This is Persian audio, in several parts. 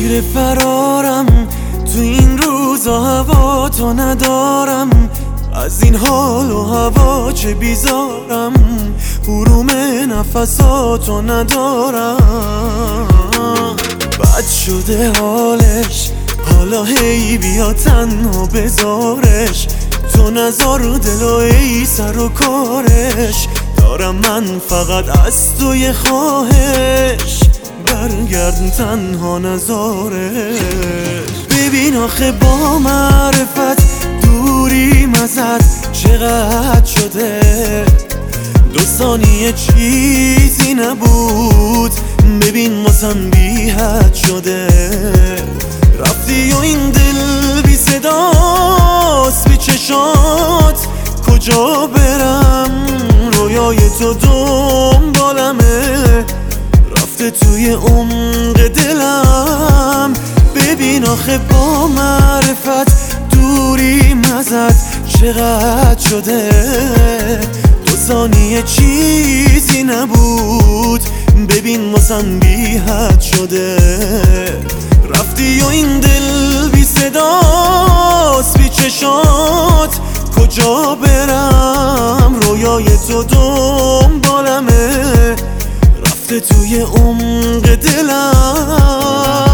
شیر فرارم تو این روزا، هوا تو ندارم، از این حال و هوا چه بیزارم، حروم نفساتو ندارم. بد شده حالش، حالا هی بیا تنها بذارش، تو نذار دل و ای سر و کارش، دارم من فقط از تو یه خواهش، برگرد تنها نذارش. ببین آخه با معرفت دوری مزد چقدر شده، 2 ثانیه چیزی نبود، ببین واسم بی حد شده. رفتی و این دل بی صداست، بی چشات کجا برم، رویای تو دنبالمه، رفته توی عمق دلم. ببین آخه با معرفت دوری مزد چقدر شده، 2 ثانیه چیزی نبود، ببین واسم بی حد شده. رفتی و این دل بی صداست، بی چشات کجا برم، رویای تو دنبالمه، رفته توی عمق دلم.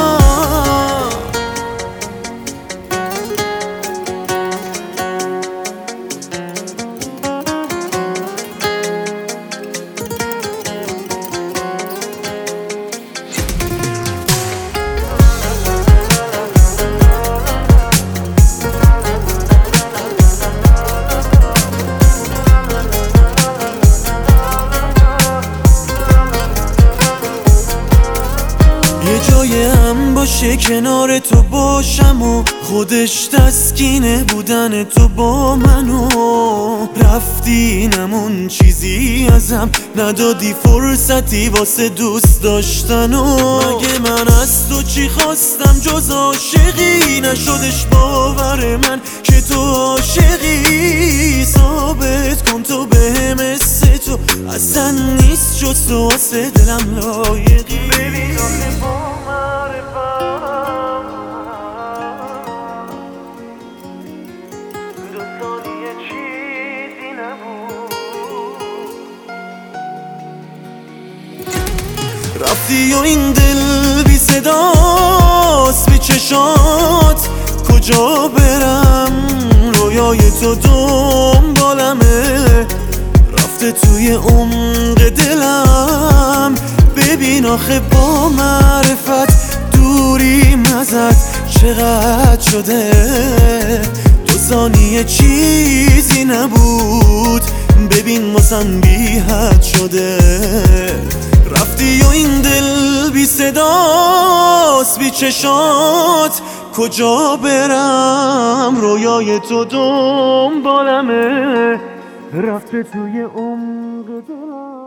یه جای هم باشه کنار تو باشم و خودش تسکینه بودن تو با منو، رفتی نمون چیزی ازم ندادی، فرصتی واسه دوست داشتن و مگه من از تو چی خواستم جز عاشقی، نشدش باور من که تو عاشقی، ثابت کن تو بهم مثل تو اصلا نیست جز تو واسه دلم لایقی. ببین آخه با معرفت 2 ثانیه چیزی نبود، رفتی و این دل بی صداست، بی چشات کجا برم، رویای تو دنبالمه، رفته توی عمق دلم. ببین آخه با معرفت دوری مزد چقدر شده، 2 ثانیه چیزی نبود، ببین واسم بی حد شده. رفتی و این دل بی صداست، بی چشات کجا برم، رویای تو دنبالمه، رفته توی عمق دلم.